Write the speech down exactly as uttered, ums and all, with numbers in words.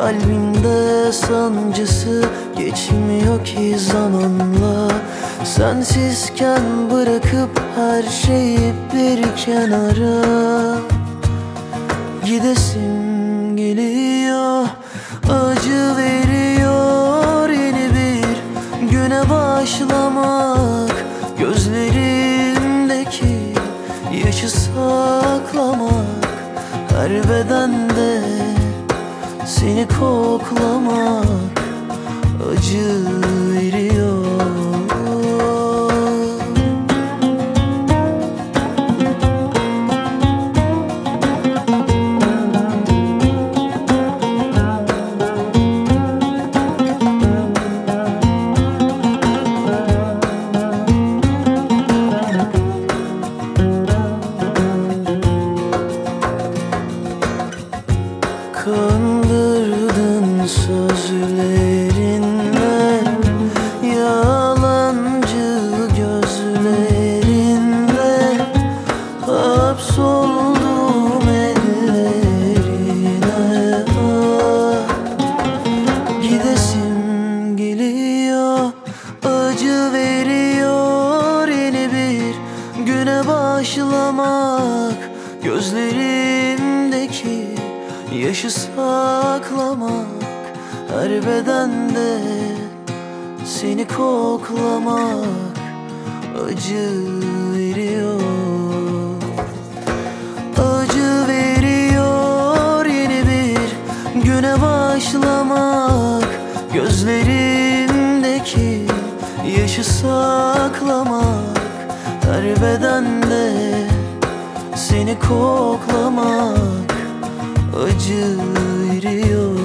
Kalbimde sancısı geçmiyor ki zamanla. Sensizken bırakıp her şeyi bir kenara gidesim geliyor. Acı veriyor yeni bir güne başlamak. Gözlerimdeki yaşı saklamak. Her bedende seni koklamak acı veriyor. Kandırdın sözlerinle, yalancı gözlerinle. Hapsoldum ellerine. Ah, gidesim geliyor. Acı veriyor yeni bir güne başlamak. Gözlerimdeki yaşı saklamak. Her bedende seni koklamak acı veriyor. Acı veriyor yeni bir güne başlamak. Gözlerimdeki yaşı saklamak. Her bedende seni koklamak acı veriyor.